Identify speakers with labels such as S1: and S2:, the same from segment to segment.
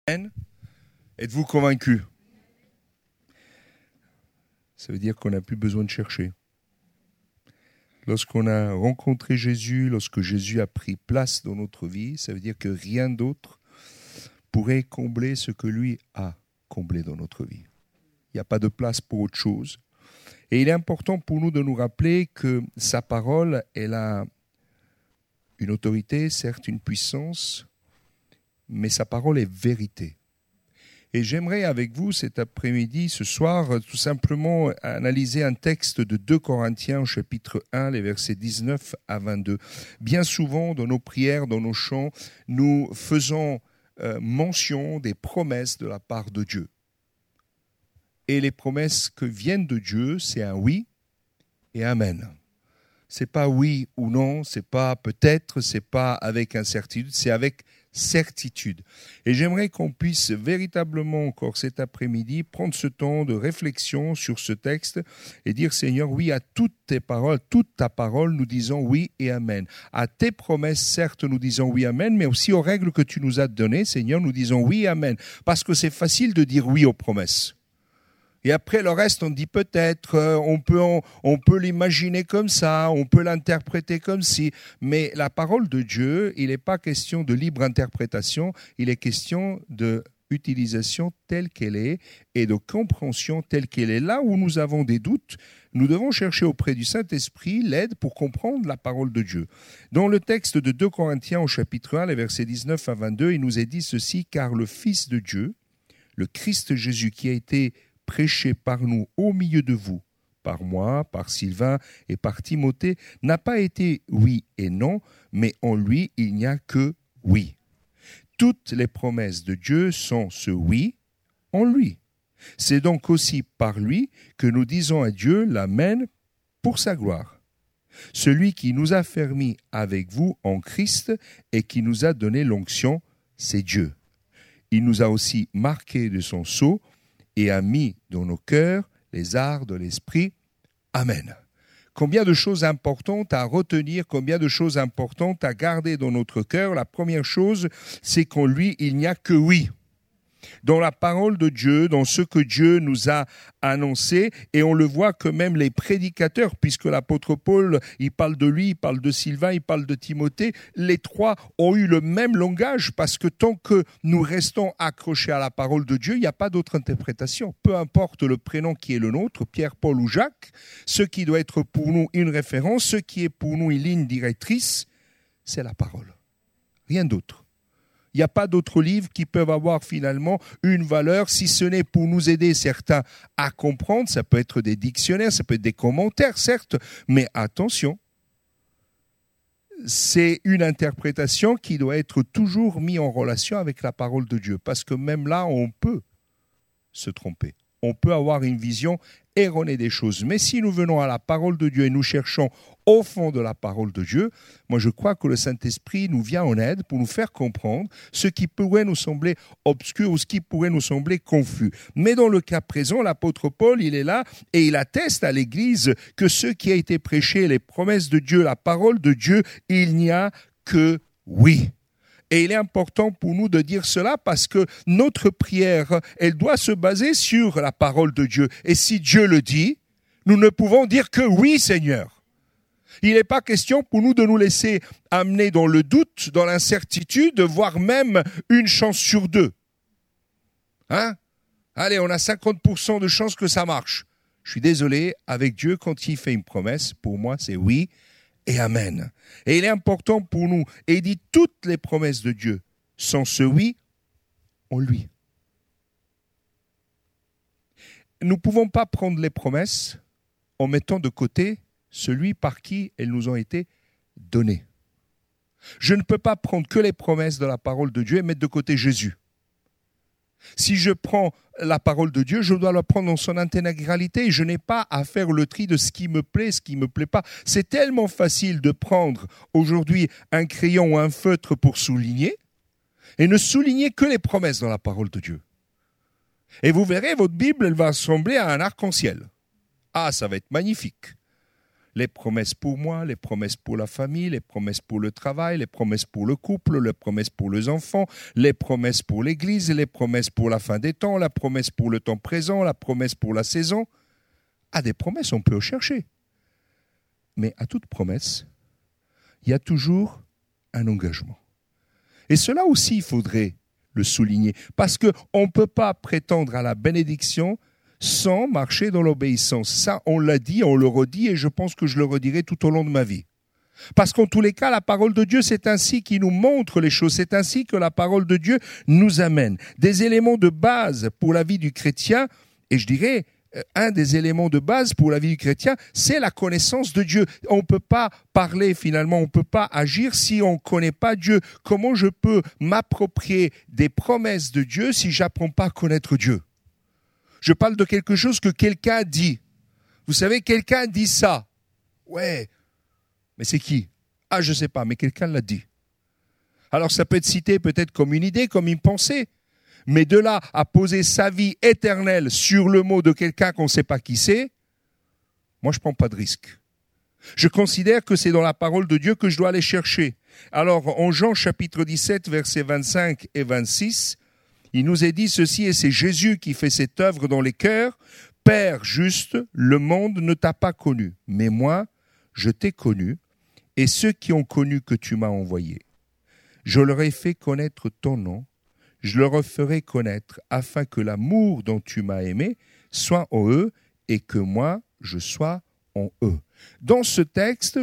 S1: Êtes-vous convaincu? Ça veut dire qu'on n'a plus besoin de chercher. Lorsqu'on a rencontré Jésus, lorsque Jésus a pris place dans notre vie, ça veut dire que rien d'autre pourrait combler ce que lui a comblé dans notre vie. Il n'y a pas de place pour autre chose. Et il est important pour nous de nous rappeler que sa parole, elle a une autorité, certes une puissance, mais sa parole est vérité. Et j'aimerais avec vous cet après-midi, ce soir, tout simplement analyser un texte de 2 Corinthiens, chapitre 1, les versets 19 à 22. Bien souvent, dans nos prières, dans nos chants, nous faisons mention des promesses de la part de Dieu. Et les promesses que viennent de Dieu, c'est un oui et amen. C'est pas oui ou non, c'est pas peut-être, c'est pas avec incertitude, c'est avec certitude. Et j'aimerais qu'on puisse véritablement encore cet après-midi prendre ce temps de réflexion sur ce texte et dire Seigneur, oui à toutes tes paroles, toute ta parole, nous disons oui et amen. À tes promesses, certes, nous disons oui amen, mais aussi aux règles que tu nous as données, Seigneur, nous disons oui et amen. Parce que c'est facile de dire oui aux promesses. Et après, le reste, on dit peut-être, on peut l'imaginer comme ça, on peut l'interpréter comme si. Mais la parole de Dieu, il n'est pas question de libre interprétation, il est question d'utilisation telle qu'elle est et de compréhension telle qu'elle est. Là où nous avons des doutes, nous devons chercher auprès du Saint-Esprit l'aide pour comprendre la parole de Dieu. Dans le texte de 2 Corinthiens au chapitre 1, les versets 19 à 22, il nous est dit ceci, « Car le Fils de Dieu, le Christ Jésus qui a été prêché par nous au milieu de vous, par moi, par Sylvain et par Timothée, n'a pas été oui et non, mais en lui, il n'y a que oui. Toutes les promesses de Dieu sont ce oui en lui. C'est donc aussi par lui que nous disons à Dieu l'amen pour sa gloire. Celui qui nous a fermis avec vous en Christ et qui nous a donné l'onction, c'est Dieu. Il nous a aussi marqués de son sceau et a mis dans nos cœurs les arts de l'esprit. Amen. Combien de choses importantes à retenir, combien de choses importantes à garder dans notre cœur. La première chose, c'est qu'en lui, il n'y a que oui. Dans la parole de Dieu, dans ce que Dieu nous a annoncé, et on le voit que même les prédicateurs, puisque l'apôtre Paul, il parle de lui, il parle de Sylvain, il parle de Timothée, les trois ont eu le même langage, parce que tant que nous restons accrochés à la parole de Dieu, il n'y a pas d'autre interprétation. Peu importe le prénom qui est le nôtre, Pierre, Paul ou Jacques, ce qui doit être pour nous une référence, ce qui est pour nous une ligne directrice, c'est la parole. Rien d'autre. Il n'y a pas d'autres livres qui peuvent avoir finalement une valeur, si ce n'est pour nous aider certains à comprendre. Ça peut être des dictionnaires, ça peut être des commentaires, certes, mais attention, c'est une interprétation qui doit être toujours mise en relation avec la parole de Dieu. Parce que même là, on peut se tromper. On peut avoir une vision erronée des choses. Mais si nous venons à la parole de Dieu et nous cherchons au fond de la parole de Dieu, moi je crois que le Saint-Esprit nous vient en aide pour nous faire comprendre ce qui pourrait nous sembler obscur ou ce qui pourrait nous sembler confus. Mais dans le cas présent, l'apôtre Paul, il est là et il atteste à l'Église que ce qui a été prêché, les promesses de Dieu, la parole de Dieu, il n'y a que oui. Et il est important pour nous de dire cela parce que notre prière, elle doit se baser sur la parole de Dieu. Et si Dieu le dit, nous ne pouvons dire que oui, Seigneur. Il n'est pas question pour nous de nous laisser amener dans le doute, dans l'incertitude, voire même une chance sur deux. Allez, on a 50% de chance que ça marche. Je suis désolé, avec Dieu, quand il fait une promesse, pour moi, c'est oui et amen. Et il est important pour nous, et il dit toutes les promesses de Dieu sont ce oui en lui. Nous ne pouvons pas prendre les promesses en mettant de côté celui par qui elles nous ont été données. Je ne peux pas prendre que les promesses de la parole de Dieu et mettre de côté Jésus. Si je prends la parole de Dieu, je dois la prendre dans son intégralité. Je n'ai pas à faire le tri de ce qui me plaît, ce qui ne me plaît pas. C'est tellement facile de prendre aujourd'hui un crayon ou un feutre pour souligner et ne souligner que les promesses dans la parole de Dieu. Et vous verrez, votre Bible, elle va ressembler à un arc-en-ciel. Ah, ça va être magnifique. Les promesses pour moi, les promesses pour la famille, les promesses pour le travail, les promesses pour le couple, les promesses pour les enfants, les promesses pour l'Église, les promesses pour la fin des temps, la promesse pour le temps présent, la promesse pour la saison. À des promesses, on peut chercher. Mais à toute promesse, il y a toujours un engagement. Et cela aussi, il faudrait le souligner, parce qu'on ne peut pas prétendre à la bénédiction sans marcher dans l'obéissance. Ça, on l'a dit, on le redit, et je pense que je le redirai tout au long de ma vie. Parce qu'en tous les cas, la parole de Dieu, c'est ainsi qu'il nous montre les choses, c'est ainsi que la parole de Dieu nous amène. Des éléments de base pour la vie du chrétien, et je dirais, un des éléments de base pour la vie du chrétien, c'est la connaissance de Dieu. On ne peut pas parler finalement, on ne peut pas agir si on ne connaît pas Dieu. Comment je peux m'approprier des promesses de Dieu si je n'apprends pas à connaître Dieu? Je parle de quelque chose que quelqu'un dit. Vous savez, quelqu'un dit ça. Ouais, mais c'est qui? Ah, je ne sais pas, mais quelqu'un l'a dit. Alors ça peut être cité peut-être comme une idée, comme une pensée. Mais de là à poser sa vie éternelle sur le mot de quelqu'un qu'on ne sait pas qui c'est, moi je ne prends pas de risque. Je considère que c'est dans la parole de Dieu que je dois aller chercher. Alors en Jean chapitre 17, versets 25 et 26, il nous est dit ceci, et c'est Jésus qui fait cette œuvre dans les cœurs. Père juste, le monde ne t'a pas connu, mais moi, je t'ai connu, et ceux qui ont connu que tu m'as envoyé. Je leur ai fait connaître ton nom, je leur ferai connaître, afin que l'amour dont tu m'as aimé soit en eux, et que moi, je sois en eux. Dans ce texte,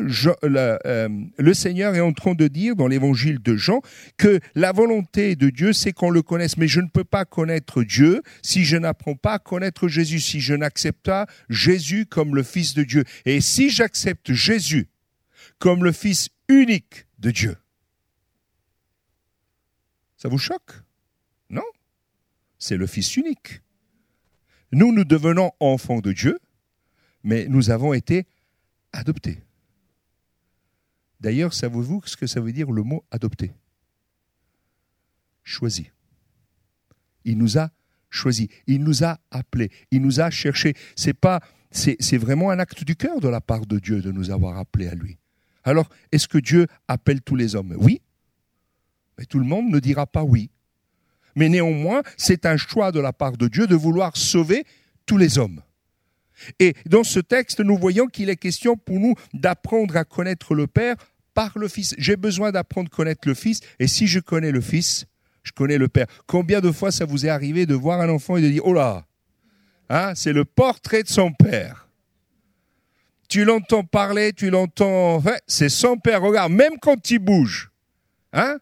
S1: le Seigneur est en train de dire, dans l'évangile de Jean, que la volonté de Dieu, c'est qu'on le connaisse. Mais je ne peux pas connaître Dieu si je n'apprends pas à connaître Jésus, si je n'accepte pas Jésus comme le Fils de Dieu. Et si j'accepte Jésus comme le Fils unique de Dieu, ça vous choque? Non, c'est le Fils unique. Nous devenons enfants de Dieu, mais nous avons été adoptés. D'ailleurs, savez-vous ce que ça veut dire le mot adopté? Choisi. Il nous a choisis, il nous a appelés, il nous a cherchés. C'est vraiment un acte du cœur de la part de Dieu de nous avoir appelés à lui. Alors, est-ce que Dieu appelle tous les hommes? Oui, mais tout le monde ne dira pas oui. Mais néanmoins, c'est un choix de la part de Dieu de vouloir sauver tous les hommes. Et dans ce texte, nous voyons qu'il est question pour nous d'apprendre à connaître le Père par le Fils. J'ai besoin d'apprendre à connaître le Fils, et si je connais le Fils, je connais le Père. Combien de fois ça vous est arrivé de voir un enfant et de dire « Oh là, hein, c'est le portrait de son père ». Tu l'entends parler, tu l'entends... Ouais, c'est son père, regarde, même quand il bouge. Hein?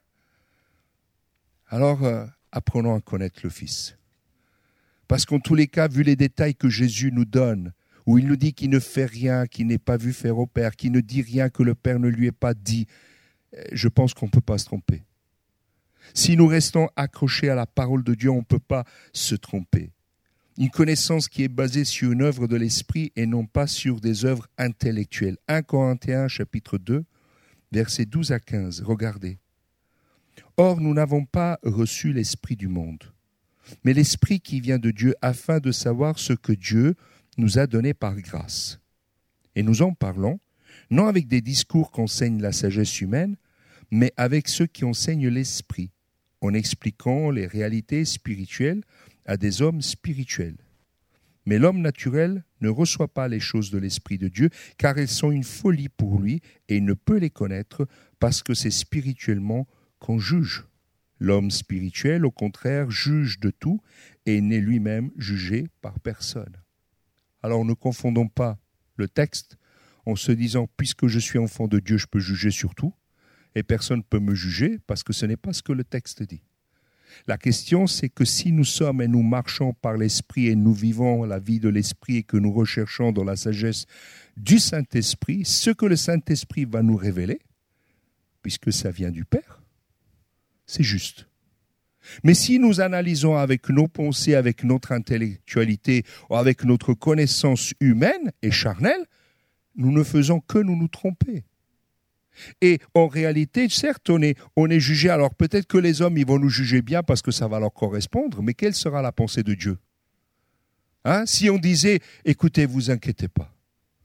S1: Alors, apprenons à connaître le Fils. Parce qu'en tous les cas, vu les détails que Jésus nous donne, où il nous dit qu'il ne fait rien, qu'il n'est pas vu faire au Père, qu'il ne dit rien que le Père ne lui ait pas dit, je pense qu'on ne peut pas se tromper. Si nous restons accrochés à la parole de Dieu, on ne peut pas se tromper. Une connaissance qui est basée sur une œuvre de l'Esprit et non pas sur des œuvres intellectuelles. 1 Corinthiens chapitre 2, versets 12 à 15. Regardez. Or, nous n'avons pas reçu l'Esprit du monde, mais l'Esprit qui vient de Dieu, afin de savoir ce que Dieu nous a donné par grâce. Et nous en parlons, non avec des discours qu'enseigne la sagesse humaine, mais avec ceux qui enseignent l'Esprit, en expliquant les réalités spirituelles à des hommes spirituels. Mais l'homme naturel ne reçoit pas les choses de l'Esprit de Dieu, car elles sont une folie pour lui, et il ne peut les connaître, parce que c'est spirituellement qu'on juge. L'homme spirituel, au contraire, juge de tout et n'est lui-même jugé par personne. Alors ne confondons pas le texte en se disant « puisque je suis enfant de Dieu, je peux juger sur tout » et personne ne peut me juger parce que ce n'est pas ce que le texte dit. La question, c'est que si nous sommes et nous marchons par l'Esprit et nous vivons la vie de l'Esprit et que nous recherchons dans la sagesse du Saint-Esprit, ce que le Saint-Esprit va nous révéler, puisque ça vient du Père, c'est juste. Mais si nous analysons avec nos pensées, avec notre intellectualité, ou avec notre connaissance humaine et charnelle, nous ne faisons que nous tromper. Et en réalité, certes, on est jugé. Alors peut-être que les hommes, ils vont nous juger bien parce que ça va leur correspondre, mais quelle sera la pensée de Dieu? Hein? Si on disait, écoutez, vous inquiétez pas,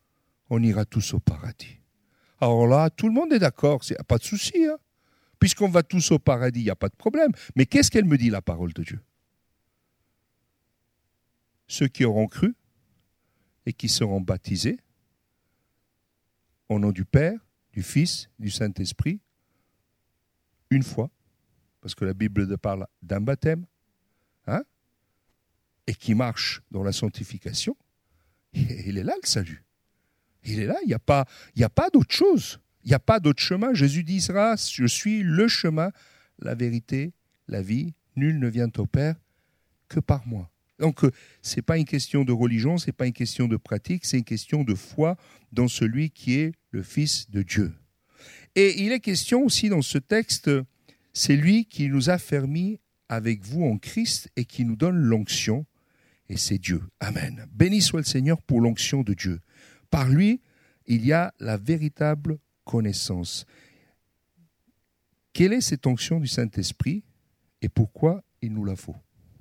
S1: on ira tous au paradis. Alors là, tout le monde est d'accord, il n'y a pas de souci. Hein. Puisqu'on va tous au paradis, il n'y a pas de problème. Mais qu'est-ce qu'elle me dit, la parole de Dieu? Ceux qui auront cru et qui seront baptisés au nom du Père, du Fils, du Saint-Esprit, une fois, parce que la Bible parle d'un baptême, hein, et qui marche dans la sanctification, il est là le salut. Il est là, il n'y a pas d'autre chose. Il n'y a pas d'autre chemin. Jésus dira, je suis le chemin, la vérité, la vie. Nul ne vient au Père que par moi. Donc, ce n'est pas une question de religion, ce n'est pas une question de pratique, c'est une question de foi dans celui qui est le Fils de Dieu. Et il est question aussi dans ce texte, c'est lui qui nous a fermis avec vous en Christ et qui nous donne l'onction, et c'est Dieu. Amen. Béni soit le Seigneur pour l'onction de Dieu. Par lui, il y a la véritable connaissance. Quelle est cette onction du Saint-Esprit et pourquoi il nous la faut?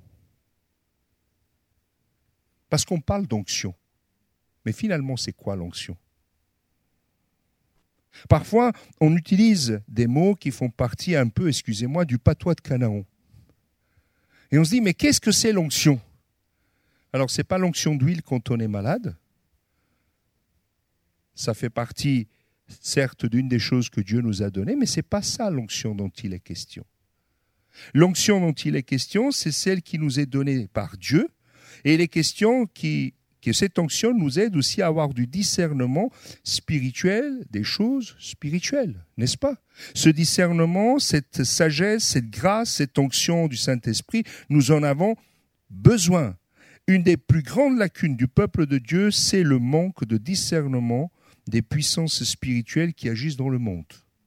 S1: Parce qu'on parle d'onction. Mais finalement, c'est quoi l'onction? Parfois, on utilise des mots qui font partie un peu, excusez-moi, du patois de Canaan. Et on se dit, mais qu'est-ce que c'est l'onction? Alors, ce n'est pas l'onction d'huile quand on est malade. Ça fait partie, certes, d'une des choses que Dieu nous a données, mais ce n'est pas ça l'onction dont il est question. L'onction dont il est question, c'est celle qui nous est donnée par Dieu, et il est question que cette onction nous aide aussi à avoir du discernement spirituel des choses spirituelles, n'est-ce pas? Ce discernement, cette sagesse, cette grâce, cette onction du Saint-Esprit, nous en avons besoin. Une des plus grandes lacunes du peuple de Dieu, c'est le manque de discernement des puissances spirituelles qui agissent dans le monde.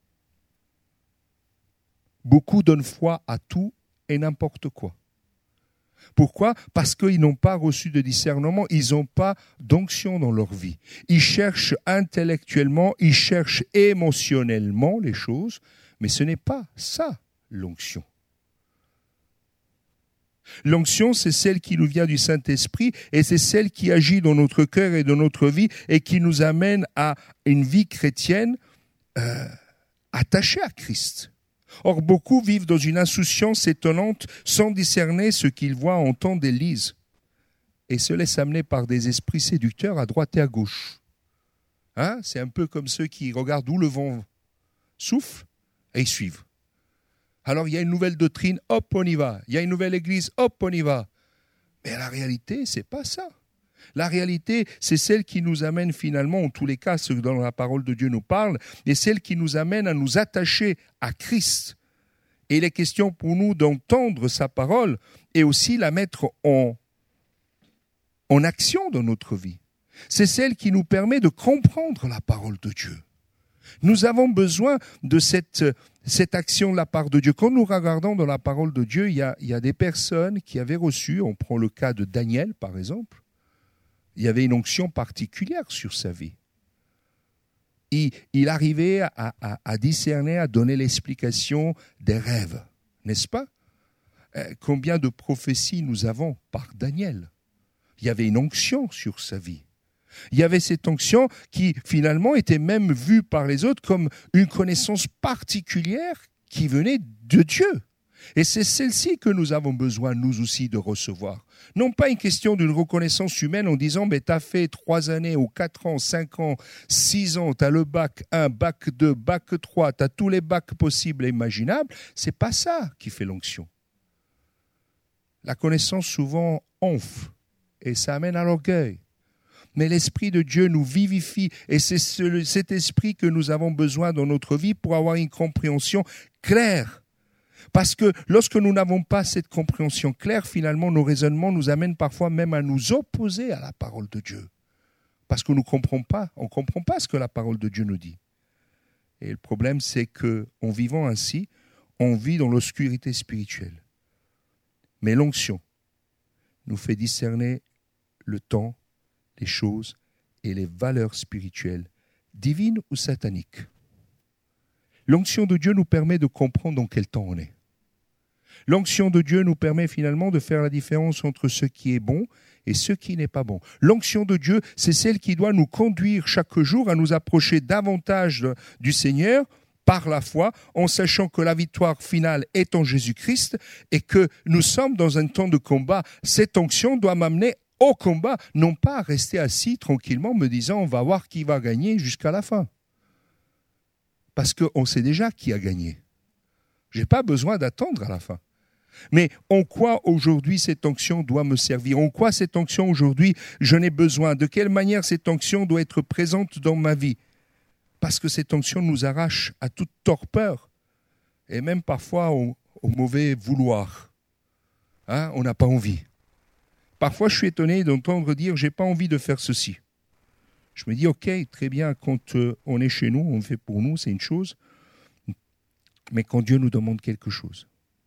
S1: Beaucoup donnent foi à tout et n'importe quoi. Pourquoi? Parce qu'ils n'ont pas reçu de discernement, ils n'ont pas d'onction dans leur vie. Ils cherchent intellectuellement, ils cherchent émotionnellement les choses, mais ce n'est pas ça l'onction. L'onction, c'est celle qui nous vient du Saint-Esprit et c'est celle qui agit dans notre cœur et dans notre vie et qui nous amène à une vie chrétienne attachée à Christ. Or, beaucoup vivent dans une insouciance étonnante sans discerner ce qu'ils voient, entendent et lisent et se laissent amener par des esprits séducteurs à droite et à gauche. Hein? C'est un peu comme ceux qui regardent où le vent souffle et ils suivent. Alors, il y a une nouvelle doctrine, hop, on y va. Il y a une nouvelle église, hop, on y va. Mais la réalité, ce n'est pas ça. La réalité, c'est celle qui nous amène finalement, en tous les cas, ce dont la parole de Dieu nous parle, et celle qui nous amène à nous attacher à Christ. Et il est question pour nous d'entendre sa parole et aussi la mettre en action dans notre vie. C'est celle qui nous permet de comprendre la parole de Dieu. Nous avons besoin de cette action de la part de Dieu. Quand nous regardons dans la parole de Dieu, il y a des personnes qui avaient reçu, on prend le cas de Daniel par exemple, il y avait une onction particulière sur sa vie. Il arrivait à discerner, à donner l'explication des rêves, n'est-ce pas? Combien de prophéties nous avons par Daniel? Il y avait une onction sur sa vie. Il y avait cette onction qui, finalement, était même vue par les autres comme une connaissance particulière qui venait de Dieu. Et c'est celle-ci que nous avons besoin, nous aussi, de recevoir. Non pas une question d'une reconnaissance humaine en disant « mais tu as fait 3 années ou 4 ans, 5 ans, 6 ans, tu as le bac 1, bac 2, bac 3, tu as tous les bacs possibles et imaginables ». C'est pas ça qui fait l'onction. La connaissance souvent enfle et ça amène à l'orgueil. Mais l'Esprit de Dieu nous vivifie et c'est cet esprit que nous avons besoin dans notre vie pour avoir une compréhension claire. Parce que lorsque nous n'avons pas cette compréhension claire, finalement, nos raisonnements nous amènent parfois même à nous opposer à la parole de Dieu. Parce que nous on ne comprend pas ce que la parole de Dieu nous dit. Et le problème, c'est qu'en vivant ainsi, on vit dans l'obscurité spirituelle. Mais l'onction nous fait discerner le temps, les choses et les valeurs spirituelles, divines ou sataniques. L'onction de Dieu nous permet de comprendre dans quel temps on est. L'onction de Dieu nous permet finalement de faire la différence entre ce qui est bon et ce qui n'est pas bon. L'onction de Dieu, c'est celle qui doit nous conduire chaque jour à nous approcher davantage du Seigneur par la foi, en sachant que la victoire finale est en Jésus-Christ et que nous sommes dans un temps de combat. Cette onction doit m'amener au combat, non pas à rester assis tranquillement me disant on va voir qui va gagner jusqu'à la fin. Parce qu'on sait déjà qui a gagné. Je n'ai pas besoin d'attendre à la fin. Mais en quoi aujourd'hui cette onction doit me servir? En quoi cette onction aujourd'hui je n'ai besoin? De quelle manière cette onction doit être présente dans ma vie? Parce que cette onction nous arrache à toute torpeur et même parfois au mauvais vouloir. On n'a pas envie. Parfois je suis étonné d'entendre dire « j'ai pas envie de faire ceci ». Je me dis « ok, très bien, quand on est chez nous, on fait pour nous, c'est une chose, mais quand Dieu nous demande quelque chose ».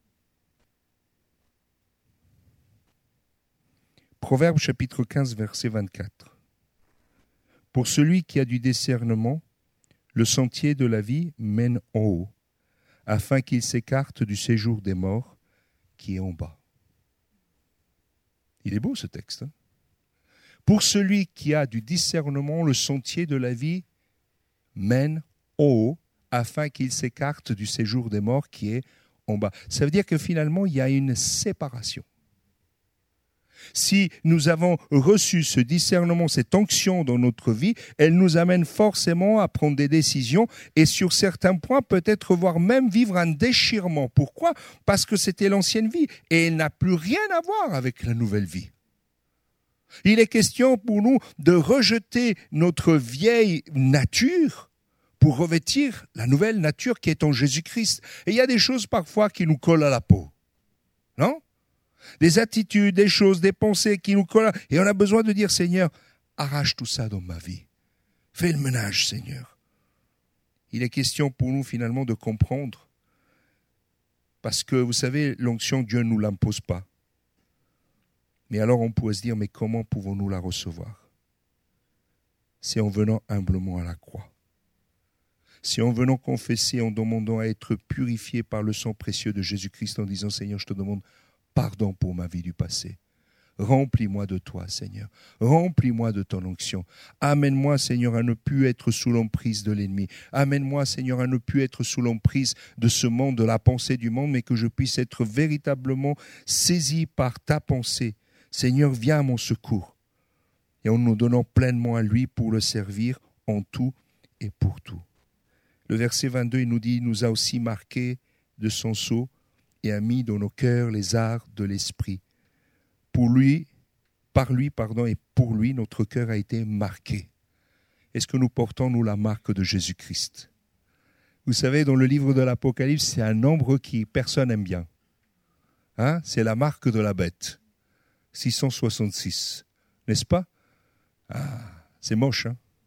S1: Proverbe chapitre 15, verset 24. « Pour celui qui a du discernement, le sentier de la vie mène en haut, afin qu'il s'écarte du séjour des morts qui est en bas. » Il est beau ce texte. Pour celui qui a du discernement, le sentier de la vie mène en haut, afin qu'il s'écarte du séjour des morts qui est en bas. Ça veut dire que finalement, il y a une séparation. Si nous avons reçu ce discernement, cette onction dans notre vie, elle nous amène forcément à prendre des décisions et sur certains points, peut-être voire même vivre un déchirement. Pourquoi? Parce que c'était l'ancienne vie et elle n'a plus rien à voir avec la nouvelle vie. Il est question pour nous de rejeter notre vieille nature pour revêtir la nouvelle nature qui est en Jésus-Christ. Et il y a des choses parfois qui nous collent à la peau. Non? Des attitudes, des choses, des pensées qui nous collent. Et on a besoin de dire, Seigneur, arrache tout ça dans ma vie. Fais le ménage, Seigneur. Il est question pour nous finalement de comprendre. Parce que vous savez, l'onction, Dieu ne nous l'impose pas. Mais alors on pourrait se dire, mais comment pouvons-nous la recevoir? C'est en venant humblement à la croix. C'est en venant confesser, en demandant à être purifié par le sang précieux de Jésus-Christ, en disant, Seigneur, je te demande pardon pour ma vie du passé. Remplis-moi de toi, Seigneur. Remplis-moi de ton onction. Amène-moi, Seigneur, à ne plus être sous l'emprise de l'ennemi. Amène-moi, Seigneur, à ne plus être sous l'emprise de ce monde, de la pensée du monde, mais que je puisse être véritablement saisi par ta pensée. Seigneur, viens à mon secours. Et en nous donnant pleinement à lui pour le servir en tout et pour tout. Le verset 22, il nous dit, il nous a aussi marqué de son sceau et a mis dans nos cœurs les arts de l'esprit. Par lui, et pour lui, notre cœur a été marqué. Est-ce que nous portons, nous, la marque de Jésus-Christ? Vous savez, dans le livre de l'Apocalypse, c'est un nombre qui personne n'aime bien. C'est la marque de la bête. 666. N'est-ce pas? C'est moche,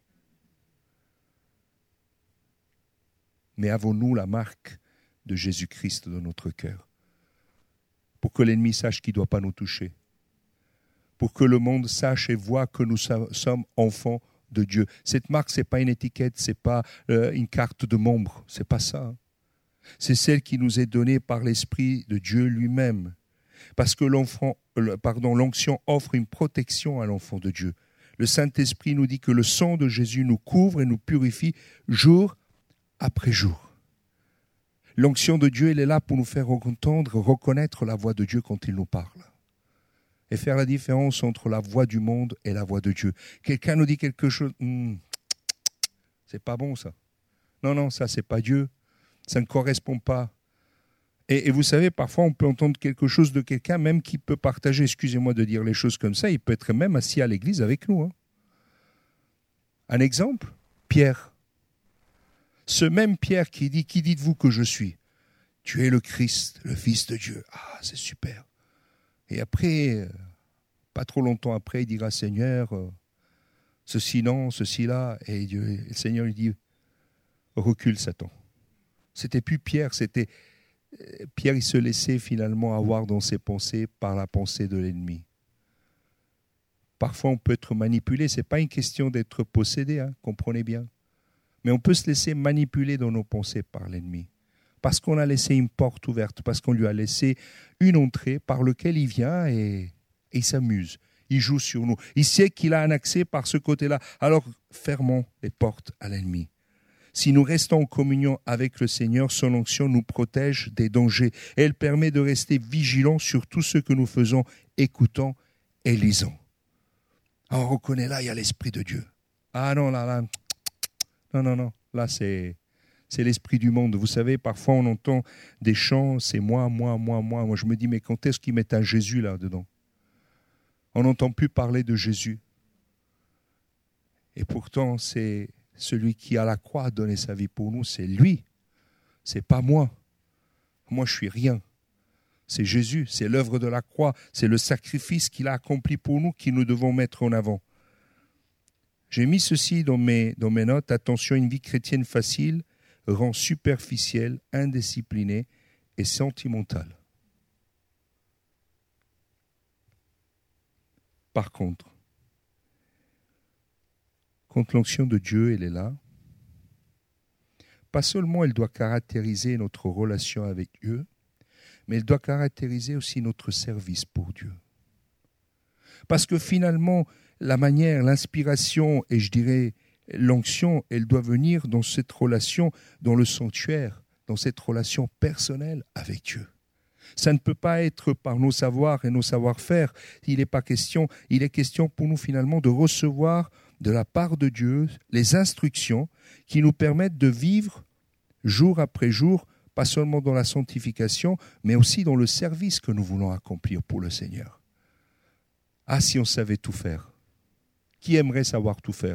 S1: Mais avons-nous la marque de Jésus-Christ dans notre cœur? Pour que l'ennemi sache qu'il ne doit pas nous toucher. Pour que le monde sache et voit que nous sommes enfants de Dieu. Cette marque, ce n'est pas une étiquette, ce n'est pas une carte de membre. Ce n'est pas ça. C'est celle qui nous est donnée par l'Esprit de Dieu lui-même. Parce que l'onction offre une protection à l'enfant de Dieu. Le Saint-Esprit nous dit que le sang de Jésus nous couvre et nous purifie jour après jour. L'onction de Dieu, elle est là pour nous faire entendre, reconnaître la voix de Dieu quand il nous parle. Et faire la différence entre la voix du monde et la voix de Dieu. Quelqu'un nous dit quelque chose, c'est pas bon ça. Non, ça c'est pas Dieu. Ça ne correspond pas. Et vous savez, parfois on peut entendre quelque chose de quelqu'un, même qui peut partager, excusez-moi de dire les choses comme ça, il peut être même assis à l'église avec nous. Un exemple, Pierre. Ce même Pierre qui dit, qui dites-vous que je suis? Tu es le Christ, le Fils de Dieu. Ah, c'est super. Et après, pas trop longtemps après, il dira, Seigneur, ceci non, ceci là. Et le Seigneur lui dit, recule Satan. C'était plus Pierre, c'était Pierre, il se laissait finalement avoir dans ses pensées par la pensée de l'ennemi. Parfois, on peut être manipulé. Ce n'est pas une question d'être possédé, comprenez bien. Mais on peut se laisser manipuler dans nos pensées par l'ennemi. parce qu'on a laissé une porte ouverte, parce qu'on lui a laissé une entrée par laquelle il vient et il s'amuse. Il joue sur nous. Il sait qu'il a un accès par ce côté-là. Alors, fermons les portes à l'ennemi. Si nous restons en communion avec le Seigneur, son onction nous protège des dangers. Et elle permet de rester vigilants sur tout ce que nous faisons, écoutons et lisons. On reconnaît là, il y a l'Esprit de Dieu. Ah non, là. Non. Là, c'est l'esprit du monde. Vous savez, parfois on entend des chants, c'est moi. Moi, je me dis, mais quand est-ce qu'ils mettent un Jésus là-dedans ? On n'entend plus parler de Jésus. Et pourtant, c'est celui qui à la croix a donné sa vie pour nous, c'est lui. C'est pas moi. Moi, je suis rien. C'est Jésus, c'est l'œuvre de la croix, c'est le sacrifice qu'il a accompli pour nous qui nous devons mettre en avant. J'ai mis ceci dans mes notes. Attention, une vie chrétienne facile rend superficielle, indisciplinée et sentimentale. Par contre, quand l'onction de Dieu, elle est là, pas seulement elle doit caractériser notre relation avec Dieu, mais elle doit caractériser aussi notre service pour Dieu. Parce que finalement, la manière, l'inspiration et je dirais l'onction, elle doit venir dans cette relation, dans le sanctuaire, dans cette relation personnelle avec Dieu. Ça ne peut pas être par nos savoirs et nos savoir-faire. Il est question pour nous finalement de recevoir de la part de Dieu les instructions qui nous permettent de vivre jour après jour, pas seulement dans la sanctification, mais aussi dans le service que nous voulons accomplir pour le Seigneur. Ah, si on savait tout faire. Qui aimerait savoir tout faire ?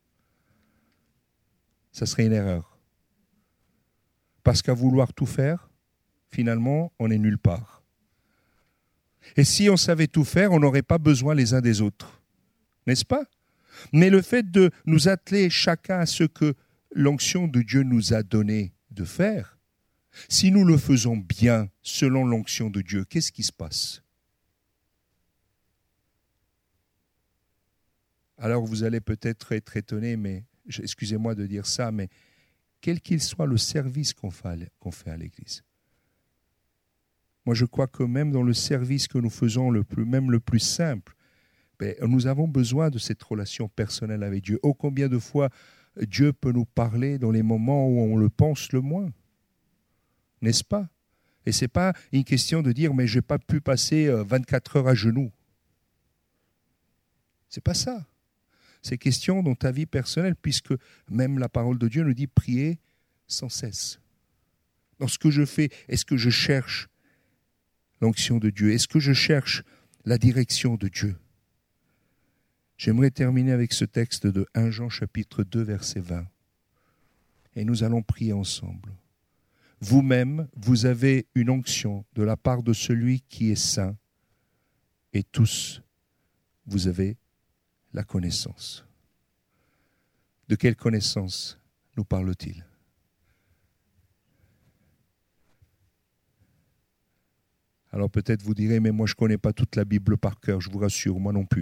S1: Ça serait une erreur. Parce qu'à vouloir tout faire, finalement, on n'est nulle part. Et si on savait tout faire, on n'aurait pas besoin les uns des autres. N'est-ce pas ? Mais le fait de nous atteler chacun à ce que l'onction de Dieu nous a donné de faire, si nous le faisons bien selon l'onction de Dieu, qu'est-ce qui se passe ? Alors vous allez peut-être être étonné, mais excusez-moi de dire ça, mais quel qu'il soit le service qu'on fait à l'Église, moi je crois que même dans le service que nous faisons le plus simple, nous avons besoin de cette relation personnelle avec Dieu. Oh, combien de fois Dieu peut nous parler dans les moments où on le pense le moins, n'est-ce pas ? Et ce n'est pas une question de dire « mais je n'ai pas pu passer 24 heures à genoux ». Ce n'est pas ça. C'est question dans ta vie personnelle, puisque même la parole de Dieu nous dit « prier sans cesse ». Dans ce que je fais, est-ce que je cherche l'onction de Dieu ? Est-ce que je cherche la direction de Dieu ? J'aimerais terminer avec ce texte de 1 Jean chapitre 2 verset 20. Et nous allons prier ensemble. Vous-même, vous avez une onction de la part de celui qui est saint, et tous, vous avez la connaissance. De quelle connaissance nous parle-t-il ? Alors peut-être vous direz, mais moi je ne connais pas toute la Bible par cœur, je vous rassure, moi non plus.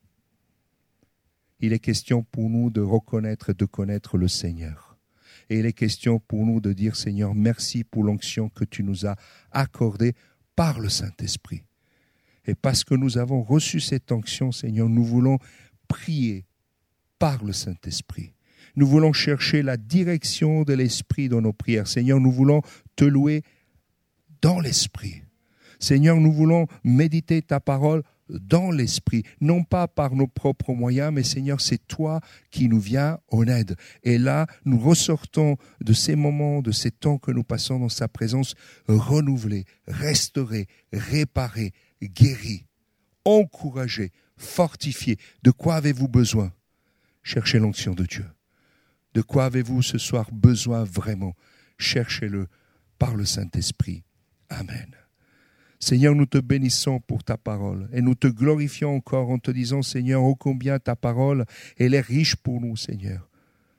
S1: Il est question pour nous de reconnaître et de connaître le Seigneur. Et il est question pour nous de dire, Seigneur, merci pour l'onction que tu nous as accordée par le Saint-Esprit. Et parce que nous avons reçu cette onction, Seigneur, nous voulons prier par le Saint-Esprit. Nous voulons chercher la direction de l'Esprit dans nos prières. Seigneur, nous voulons te louer dans l'Esprit. Seigneur, nous voulons méditer ta parole dans l'Esprit, non pas par nos propres moyens, mais Seigneur, c'est toi qui nous viens en aide. Et là, nous ressortons de ces moments, de ces temps que nous passons dans sa présence, renouvelés, restaurés, réparés, guéris, encouragés, fortifiés. De quoi avez-vous besoin ? Cherchez l'onction de Dieu. De quoi avez-vous ce soir besoin vraiment ? Cherchez-le par le Saint-Esprit. Amen. Seigneur, nous te bénissons pour ta parole et nous te glorifions encore en te disant, Seigneur, ô combien ta parole, elle est riche pour nous, Seigneur.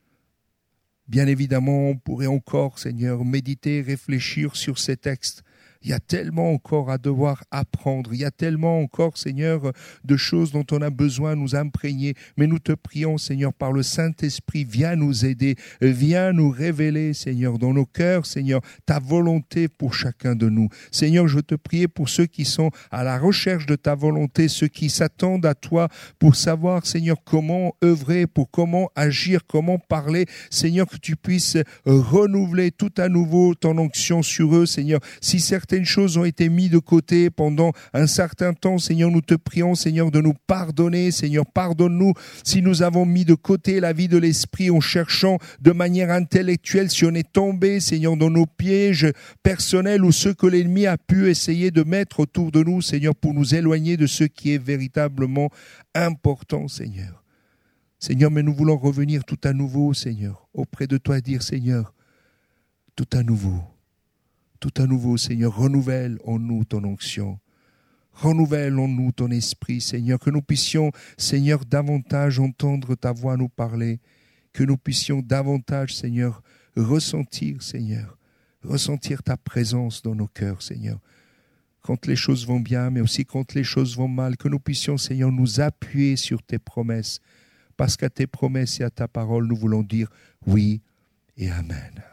S1: Bien évidemment, on pourrait encore, Seigneur, méditer, réfléchir sur ces textes, Il y a tellement encore à devoir apprendre. Il y a tellement encore, Seigneur, de choses dont on a besoin de nous imprégner. Mais nous te prions, Seigneur, par le Saint-Esprit, viens nous aider. Viens nous révéler, Seigneur, dans nos cœurs, Seigneur, ta volonté pour chacun de nous. Seigneur, je veux te prier pour ceux qui sont à la recherche de ta volonté, ceux qui s'attendent à toi pour savoir, Seigneur, comment œuvrer, pour comment agir, comment parler. Seigneur, que tu puisses renouveler tout à nouveau ton onction sur eux, Seigneur. Si certaines choses ont été mises de côté pendant un certain temps, Seigneur, nous te prions, Seigneur, de nous pardonner. Seigneur, pardonne-nous si nous avons mis de côté la vie de l'esprit en cherchant de manière intellectuelle, si on est tombé, Seigneur, dans nos pièges personnels ou ceux que l'ennemi a pu essayer de mettre autour de nous, Seigneur, pour nous éloigner de ce qui est véritablement important, Seigneur. Seigneur, mais nous voulons revenir tout à nouveau, Seigneur, auprès de toi et dire, Seigneur, tout à nouveau, Seigneur, renouvelle en nous ton onction. Renouvelle en nous ton esprit, Seigneur, que nous puissions, Seigneur, davantage entendre ta voix nous parler, que nous puissions davantage, Seigneur, ressentir, Seigneur, ressentir ta présence dans nos cœurs, Seigneur. Quand les choses vont bien, mais aussi quand les choses vont mal, que nous puissions, Seigneur, nous appuyer sur tes promesses, parce qu'à tes promesses et à ta parole, nous voulons dire oui et amen.